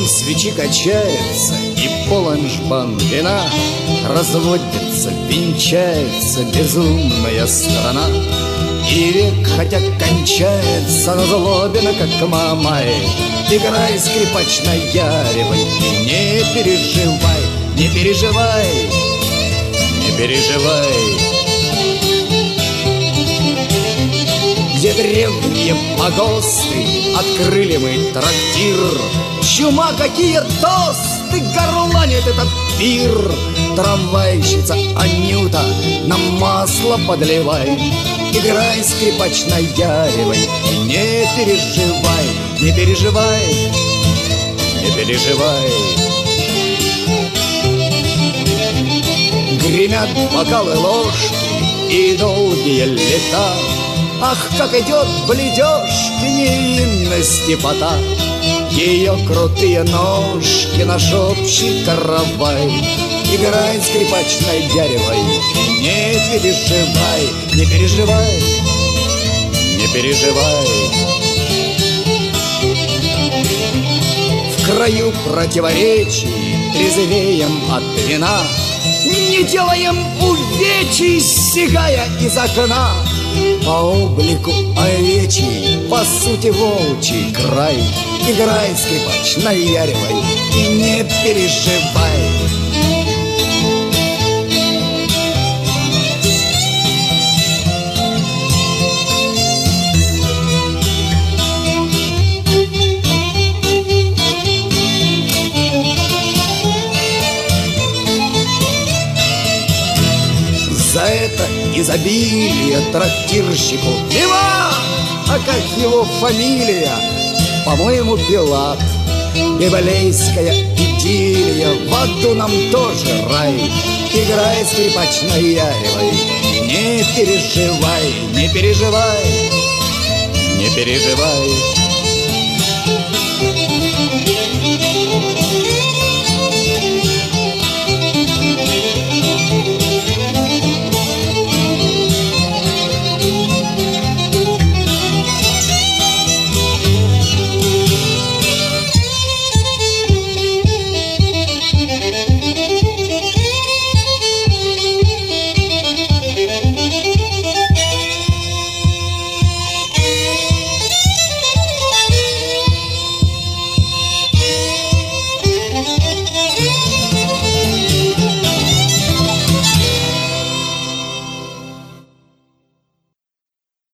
Дым свечи качается, и полон жбан вина. Разводится, венчается безумная страна. И век, хотя кончается, назлобина, как Мамай. Играй, скрипач, наяривай, и не переживай, не переживай, не переживай. Где древние погосты, открыли мы трактир. Чума, какие тосты, горланит этот пир. Трамвайщица Анюта, нам масло подливай. Играй, скрипач, наяривай, и не переживай, не переживай, не переживай. Гремят бокалы, ложки и долгие лета. Ах, как идет бледёжки невинности пота. Ее крутые ножки, наш общий каравай. Играй, скрипач, наяривай, и не переживай, не переживай, не переживай. В краю противоречий трезвеем от вина. Не делаем увечий, сигая из окна. По облику овечий, по сути волчий край. Играй, скрипач, наяривай, и не переживай. За это изобилие трактирщику вина. А как его фамилия? По-моему, Пилат. Библейская идиллия, в аду нам тоже рай. Играй, скрипач, наяривай, не переживай, не переживай, не переживай.